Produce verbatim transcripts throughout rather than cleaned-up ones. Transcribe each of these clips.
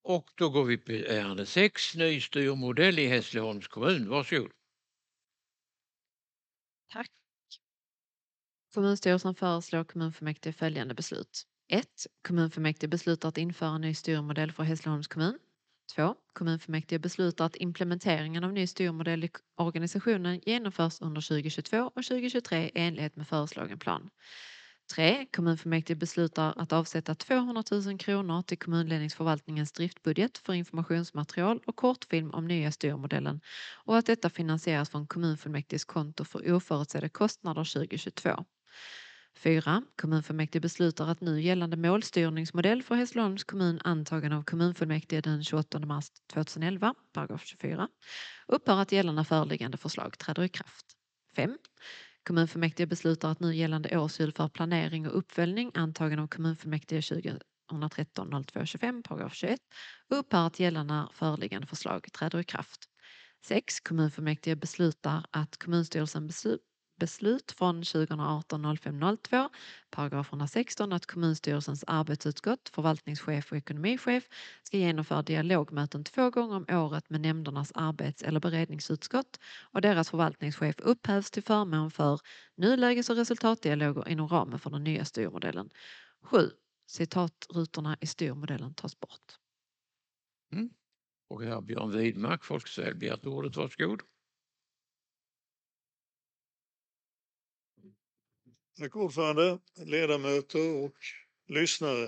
Och då går vi på ärende sex, ny styrmodell i Hässleholms kommun. Varsågod. Tack. Kommunstyrelsen föreslår kommunfullmäktige följande beslut. ett. Kommunfullmäktige beslutar att införa en ny styrmodell för Hässleholms kommun. två. Kommunfullmäktige beslutar att implementeringen av ny styrmodell i organisationen genomförs under tjugohundratjugotvå och tjugohundratjugotre i enlighet med föreslagen plan. tre. Kommunfullmäktige beslutar att avsätta tvåhundratusen kronor till kommunledningsförvaltningens driftbudget för informationsmaterial och kortfilm om nya styrmodellen och att detta finansieras från kommunfullmäktiges konto för oförutsedda kostnader tjugohundratjugotvå. fyra. Kommunfullmäktige beslutar att nu gällande målstyrningsmodell för Hässleholms kommun antagen av kommunfullmäktige den tjugoåttonde mars tjugoelva, paragraf tjugofyra, upphör att gälla när föreliggande förslag träder i kraft. fem. Kommunfullmäktige beslutar att nu gällande årsgyll för planering och uppföljning antagen av kommunfullmäktige tjugotretton noll två tjugofem, paragraf tjugoett, upphör att gälla när föreliggande förslag träder i kraft. sex. Kommunfullmäktige beslutar att kommunstyrelsen beslut Beslut från tjugoarton noll fem noll två, paragraf etthundrasexton, att kommunstyrelsens arbetsutskott, förvaltningschef och ekonomichef ska genomföra dialogmöten två gånger om året med nämndernas arbets- eller beredningsutskott och deras förvaltningschef upphävs till förmån för nuläges- och resultatdialoger inom ramen för den nya styrmodellen. sju. Citatrutorna i styrmodellen tas bort. Mm. Och här Björn Widmark, Folksäl, begärt ordet. Varsågod. Tack ordförande, ledamöter och lyssnare.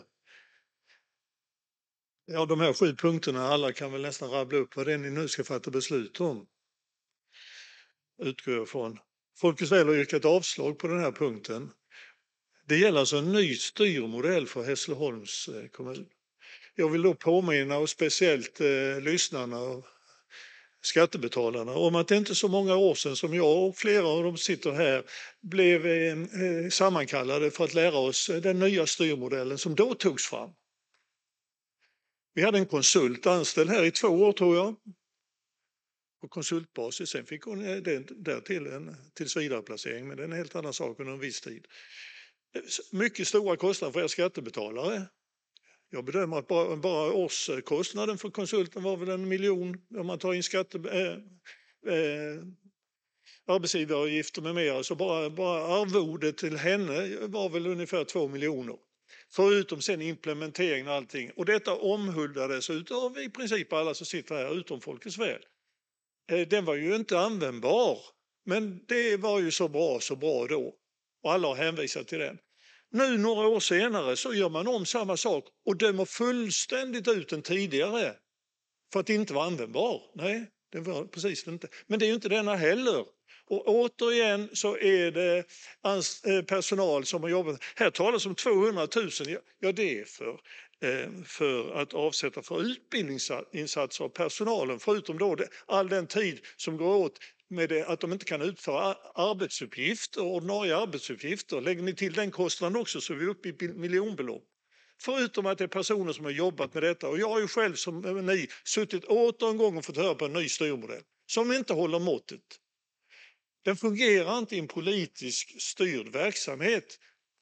Ja, de här sju punkterna, alla kan väl nästan rabbla upp vad det är ni nu ska fatta beslut om. Utgår jag från. Folkets väl har yrkat avslag på den här punkten. Det gäller alltså en ny styrmodell för Hässleholms kommun. Jag vill då påminna och speciellt eh, lyssnarna och skattebetalarna om att det inte är så många år sedan som jag och flera av dem sitter här blev eh, sammankallade för att lära oss den nya styrmodellen som då togs fram. Vi hade en konsult anställd här i två år tror jag, på konsultbasis. Sen fick hon där till en tillsvidareplacering, men det är en helt annan sak under en viss tid. Mycket stora kostnader för er skattebetalare. Jag bedömer att bara, bara årskostnaden för konsulten var väl en miljon om man tar in skatte, äh, äh, arbetsgivaravgifter med mera. Så bara, bara arvodet till henne var väl ungefär två miljoner. Förutom sen implementeringen och allting. Och detta omhuldades utav i princip alla som sitter här utom Folkets väl. Den var ju inte användbar, men det var ju så bra, så bra då. Och alla har hänvisat till den. Nu några år senare så gör man om samma sak och dömer fullständigt ut den tidigare för att det inte var användbar. Nej, det var precis inte. Men det är ju inte denna heller. Och återigen så är det personal som har jobbat. Här talas om tvåhundratusen. Ja, det är för, för att avsätta för utbildningsinsatser av personalen. Förutom då all den tid som går åt med det, att de inte kan utföra arbetsuppgifter, ordinarie arbetsuppgifter. Lägger ni till den kostnaden också så är vi uppe i miljonbelopp. Förutom att det är personer som har jobbat med detta. Och jag har ju själv som ni suttit åter en gång och fått höra på en ny styrmodell som inte håller måttet. Den fungerar inte i en politisk styrd verksamhet.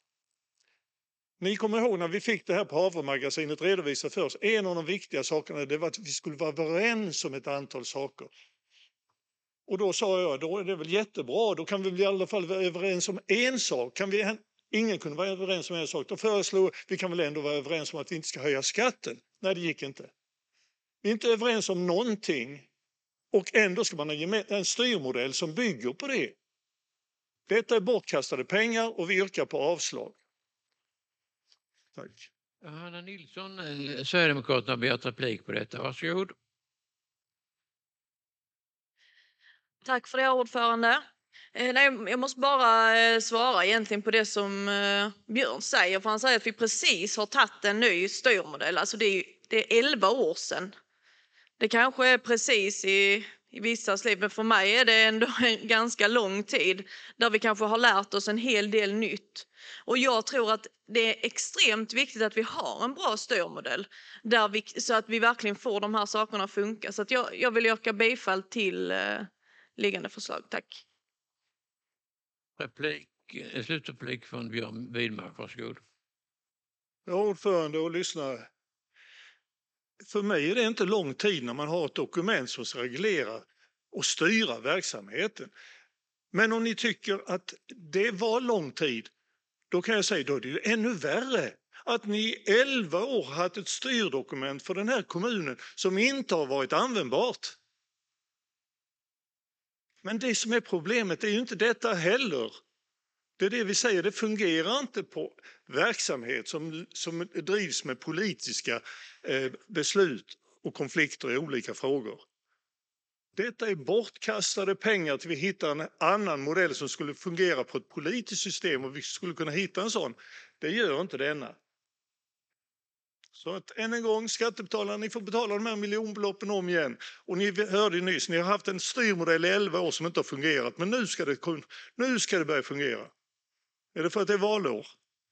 Ni kommer ihåg när vi fick det här på Havremagasinet redovisat för oss. En av de viktiga sakerna det var att vi skulle vara överens om ett antal saker. Och då sa jag, då är det väl jättebra, då kan vi i alla fall vara överens om en sak. Kan vi, ingen kunde vara överens om en sak. Då föreslog vi kan väl ändå vara överens om att vi inte ska höja skatten. Nej, det gick inte. Vi är inte överens om någonting och ändå ska man ha en styrmodell som bygger på det. Detta är bortkastade pengar och vi yrkar på avslag. Tack. Hanna Nilsson, Sverigedemokraterna har begärt replik på detta. Varsågod. Tack för det, ordförande. Eh, nej, jag måste bara eh, svara egentligen på det som eh, Björn säger. För han säger att vi precis har tagit en ny styrmodell. Alltså det är, det är elva år sedan. Det kanske är precis i, i vissas liv, men för mig är det ändå en ganska lång tid där vi kanske har lärt oss en hel del nytt. Och jag tror att det är extremt viktigt att vi har en bra styrmodell där vi, så att vi verkligen får de här sakerna att funka. Så att jag, jag vill yrka bifall till eh, liggande förslag. Tack. Replik, slutreplik från Björn Widmark. Varsågod. Ja, ordförande och lyssnare. för mig är det inte lång tid när man har ett dokument som ska reglera och styra verksamheten. Men om ni tycker att det var lång tid, då kan jag säga då är det ju ännu värre att ni i elva år har haft ett styrdokument för den här kommunen som inte har varit användbart. Men det som är problemet är ju inte detta heller. Det är det vi säger, det fungerar inte på verksamhet som, som drivs med politiska eh, beslut och konflikter i olika frågor. Detta är bortkastade pengar till vi hittar en annan modell som skulle fungera på ett politiskt system och vi skulle kunna hitta en sån. Det gör inte denna. Så att än en gång, skattebetalarna, ni får betala de här miljonbeloppen om igen. Och ni hörde nyss, ni har haft en styrmodell i elva år som inte har fungerat, men nu ska det, nu ska det börja fungera. Är det för att det är valår?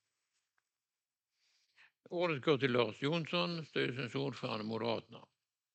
Ordet går till Lars Jonsson, styrelsens ordförande Moderaterna.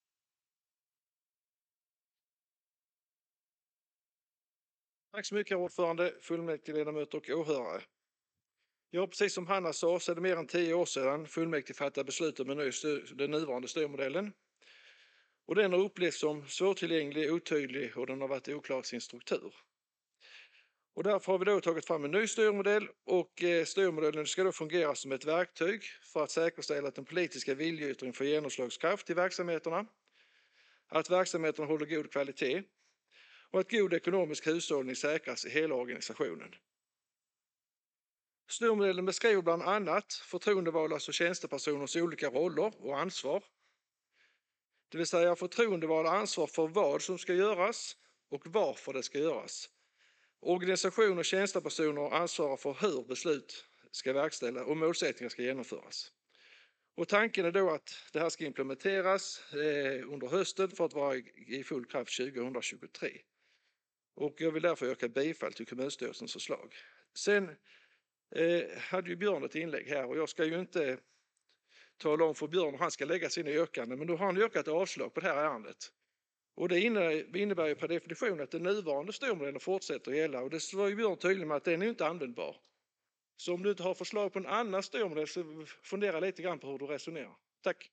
Tack så mycket, ordförande, fullmäktigeledamöter och åhörare. Ja, precis som Hanna sa så är det mer än tio år sedan fullmäktige fattade beslut om den nuvarande styrmodellen. Och den har upplevts som svårtillgänglig, otydlig och den har varit oklar i sin struktur. Och därför har vi då tagit fram en ny styrmodell och styrmodellen ska då fungera som ett verktyg för att säkerställa att den politiska viljeyttringen får genomslagskraft i verksamheterna, att verksamheterna håller god kvalitet och att god ekonomisk hushållning säkras i hela organisationen. Styrmodellen beskriver bland annat förtroendevaldas och tjänstepersoners olika roller och ansvar. Det vill säga förtroendevalda ansvar för vad som ska göras och varför det ska göras. Organisation och tjänstepersoner ansvarar för hur beslut ska verkställas och målsättningar ska genomföras. Och tanken är då att det här ska implementeras under hösten för att vara i full kraft tjugohundratjugotre. Och jag vill därför yrka bifall till kommunstyrelsens förslag. Sen eh, hade ju Björn ett inlägg här och jag ska ju inte tala om för Björn hur han ska lägga sina yrkanden, men då har han yrkat avslag på det här ärendet. Och det innebär, innebär ju per definition att den nuvarande styrmodellen fortsätter att gälla och det var ju Björn tydlig med att den är inte användbar. Så om du inte har förslag på en annan styrmodell så fundera lite grann på hur du resonerar. Tack!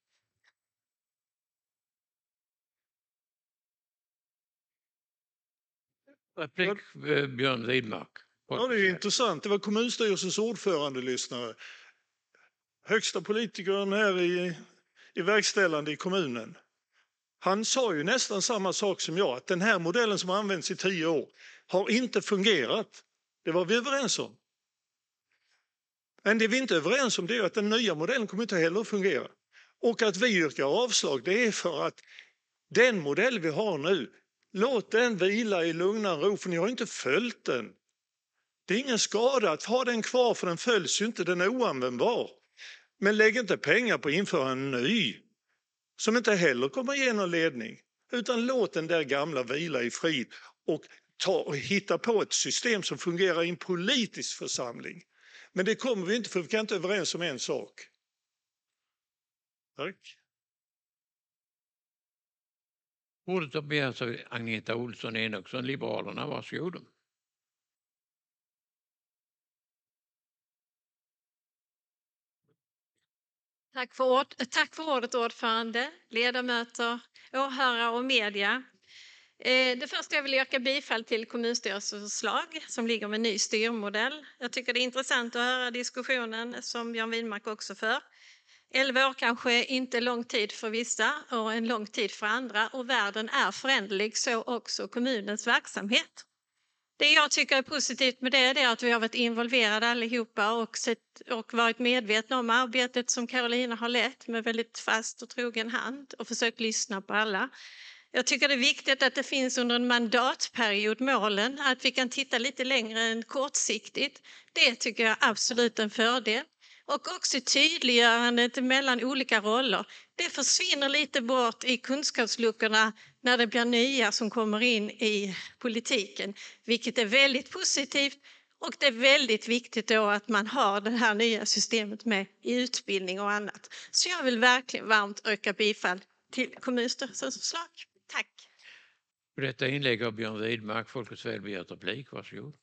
Replik eh, Björn Widmark. Ja, det är intressant. Det var kommunstyrelsens ordförande lyssnare. Högsta politikern här i, i verkställande i kommunen. Han sa ju nästan samma sak som jag, att den här modellen som har använts i tio år har inte fungerat. Det var vi överens om. Men det vi inte är överens om det är att den nya modellen kommer inte heller att fungera. Och att vi yrkar avslag, det är för att den modell vi har nu, låt den vila i lugn och ro, för ni har inte följt den. Det är ingen skada att ha den kvar, för den följs ju inte, den är oanvändbar. Men lägg inte pengar på att införa en ny, som inte heller kommer att ge någon ledning. Utan låt den där gamla vila i frid och, ta och hitta på ett system som fungerar i en politisk församling. Men det kommer vi inte, för vi kan inte överens om en sak. Tack. Ordet har begärts av Agneta Olsson Enoksson, Liberalerna. Varsågod. Tack för, ord, tack för ordet, ordförande, ledamöter, åhörare och media. Eh, det första jag vill yrka bifall till kommunstyrelsens förslag som ligger med ny styrmodell. Jag tycker det är intressant att höra diskussionen som Björn Widmark också för. Elva år kanske inte är lång tid för vissa och en lång tid för andra och världen är föränderlig, så också kommunens verksamhet. Det jag tycker är positivt med det är att vi har varit involverade allihopa och, sett, och varit medvetna om arbetet som Carolina har lett med väldigt fast och trogen hand och försökt lyssna på alla. Jag tycker det är viktigt att det finns under en mandatperiod målen, att vi kan titta lite längre än kortsiktigt. Det tycker jag är absolut en fördel. Och också tydliggörandet mellan olika roller. Det försvinner lite bort i kunskapsluckorna när det blir nya som kommer in i politiken. Vilket är väldigt positivt och det är väldigt viktigt då att man har det här nya systemet med i utbildning och annat. Så jag vill verkligen varmt yrka bifall till kommunstyrelsens förslag. Tack! För detta inlägg av Björn Widmark, Folkets väl begärt replik. Varsågod.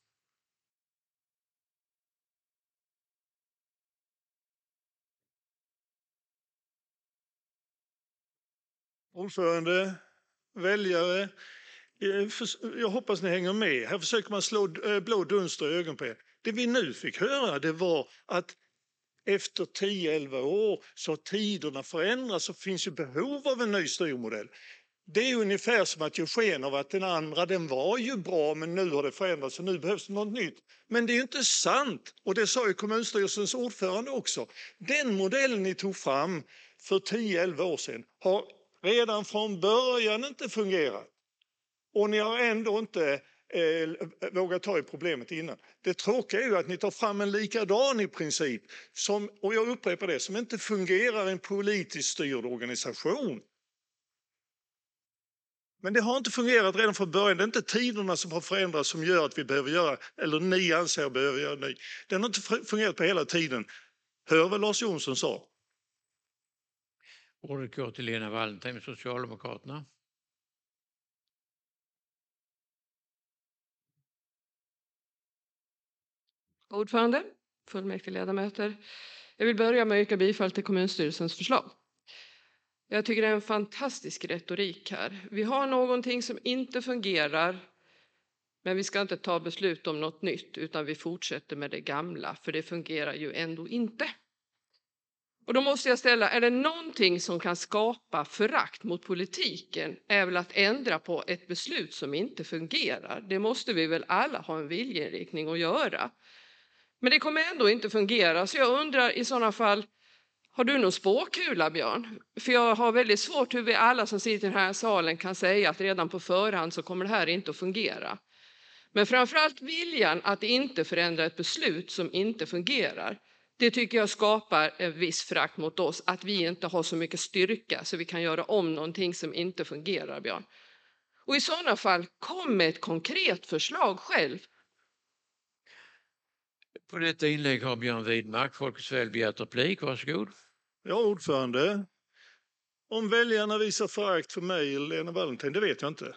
Ordförande, väljare, eh, för- jag hoppas ni hänger med. Här försöker man slå eh, blå dunster i ögonen på er. Det vi nu fick höra det var att efter tio elva år så har tiderna förändrats och finns ju behov av en ny styrmodell. Det är ungefär som att ge sken av att den andra den var ju bra men nu har det förändrats och nu behövs det något nytt. Men det är ju inte sant och det sa ju kommunstyrelsens ordförande också. Den modellen ni tog fram för tio elva år sedan har redan från början inte fungerat. Och ni har ändå inte eh, vågat ta i problemet innan. Det tråkiga är ju att ni tar fram en likadan i princip, som, och jag upprepar det, som inte fungerar i en politiskt styrd organisation. Men det har inte fungerat redan från början. Det är inte tiderna som har förändrats som gör att vi behöver göra, eller ni anser behöver göra ny. Den har inte fungerat på hela tiden. Hör vad Lars Jonsson sa. Ordet går till Lena Wallentheim, Socialdemokraterna. Ordförande, fullmäktigeledamöter. Jag vill börja med att yrka bifall till kommunstyrelsens förslag. Jag tycker det är en fantastisk retorik här. Vi har någonting som inte fungerar, men vi ska inte ta beslut om något nytt utan vi fortsätter med det gamla, för det fungerar ju ändå inte. Och då måste jag ställa, är det någonting som kan skapa förakt mot politiken är väl att ändra på ett beslut som inte fungerar. Det måste vi väl alla ha en viljeinriktning att göra. Men det kommer ändå inte fungera, så jag undrar i sådana fall, har du någon spåkula, Björn? För jag har väldigt svårt hur vi alla som sitter i den här salen kan säga att redan på förhand så kommer det här inte att fungera. Men framförallt viljan att inte förändra ett beslut som inte fungerar. Det tycker jag skapar en viss frakt mot oss, att vi inte har så mycket styrka så vi kan göra om någonting som inte fungerar, Björn. Och i sådana fall, kom med ett konkret förslag själv. På detta inlägg har Björn Widmark, Folkets väl, begärt replik. Varsågod. Ja, ordförande. Om väljarna visar förakt för mig eller Lena Wallentheim, det vet jag inte.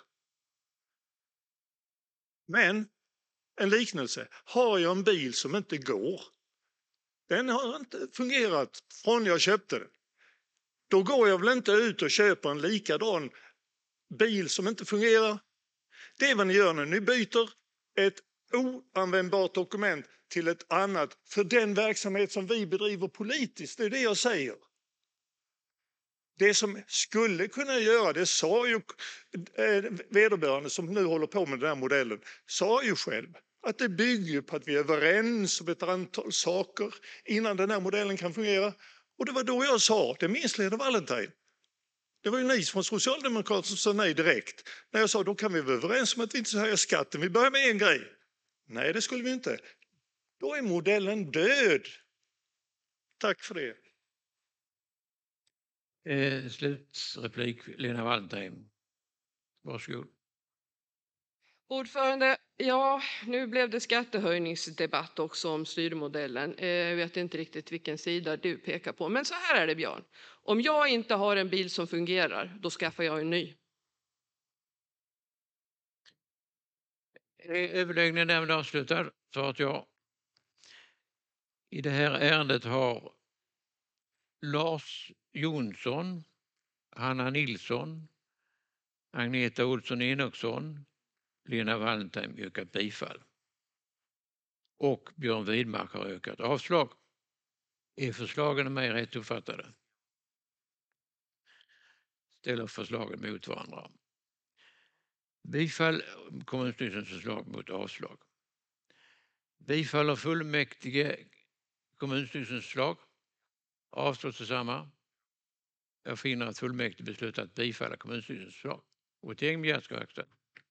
Men en liknelse. Har jag en bil som inte går, den har inte fungerat från jag köpte den. Då går jag väl inte ut och köper en likadan bil som inte fungerar. Det är vad ni gör nu. Ni byter ett oanvändbart dokument till ett annat för den verksamhet som vi bedriver politiskt. Det är det jag säger. Det som skulle kunna göra, det sa ju eh, vederbörande som nu håller på med den här modellen, sa ju själv att det bygger på att vi är överens om ett antal saker innan den här modellen kan fungera. Och det var då jag sa, det minns Lena Wallentheim. Det var ju ni från Socialdemokraterna som sa nej direkt. När jag sa, då kan vi vara överens om att vi inte ska höja skatten. Vi börjar med en grej. Nej, det skulle vi inte. Då är modellen död. Tack för det. Eh, slutreplik, Lena Wallentheim. Varsågod. Ordförande, ja, nu blev det skattehöjningsdebatt också om styrmodellen. Eh, Jag vet inte riktigt vilken sida du pekar på. Men så här är det, Björn. Om jag inte har en bil som fungerar, då skaffar jag en ny. Är överläggningen därmed avslutad? Svaret ja. I det här ärendet har Lars Jonsson, Hanna Nilsson, Agneta Olsson Enoksson, Lena Wallentheim yrkat bifall. Och Björn Widmark har yrkat avslag. Är förslagen med rätt uppfattade? Ställer förslagen mot varandra. Bifall kommunstyrelsens förslag mot avslag. Bifaller fullmäktige kommunstyrelsens förslag. Avslås detsamma. Jag finner att fullmäktige beslutat att bifalla kommunstyrelsens förslag. Votering begärs ska verkställas.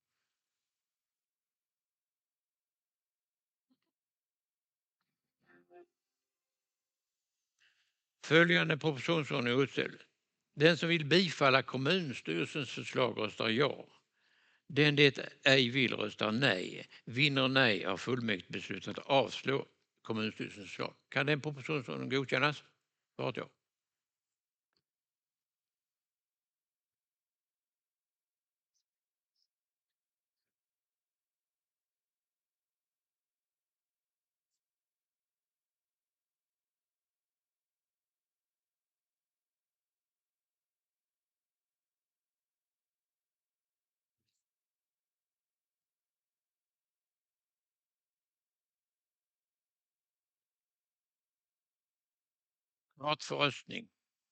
Följande propositionsordning är utställd. Den som vill bifalla kommunstyrelsens förslag röstar ja. Den det ej vill röstar nej. Vinner nej har fullmäktige beslutat att avslå kommunstyrelsens förslag. Kan den propositionsordningen godkännas? Svaret ja. Klart för röstning.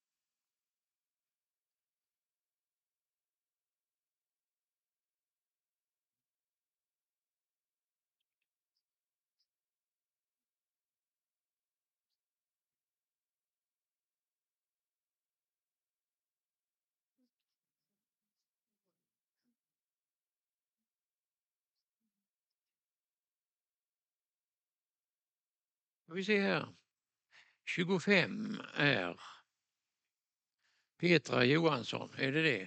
Vi ser här. tjugofem är Petra Johansson, är det det?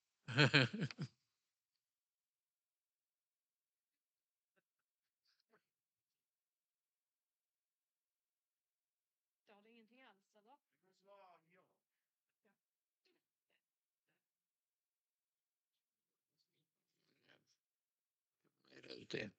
Är det ute?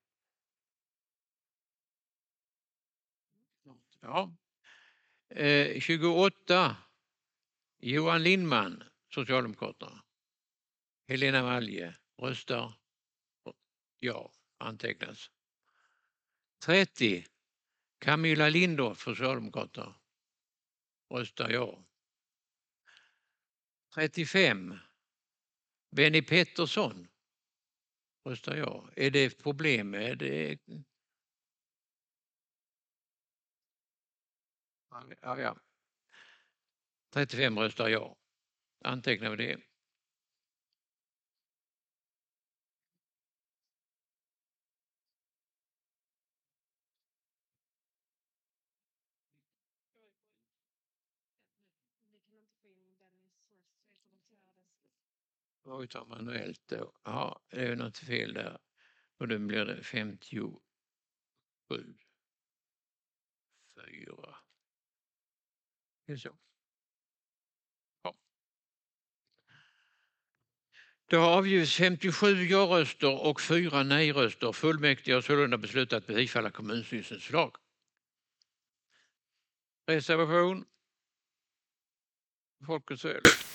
Ja. Eh, tjugoåtta Johan Lindman, Socialdemokraterna. Helena Malje röstar ja, antecknas. trettio Camilla Lindorff, Socialdemokraterna. Röstar ja. trettiofem Benny Pettersson. Röstar ja. Är det problem med det? Ja, ja. trettiofem röstar ja. Antecknar vi det. Vad tar manuellt då? Ja, det är något fel där. Och då blir det femtiosju. Fyra. Är det så? Ja. Det har avgivits femtiosju ja-röster och fyra nej-röster. Fullmäktige har sålunda beslutat bifalla kommunstyrelsens förslag. Reservation. Folkets väl.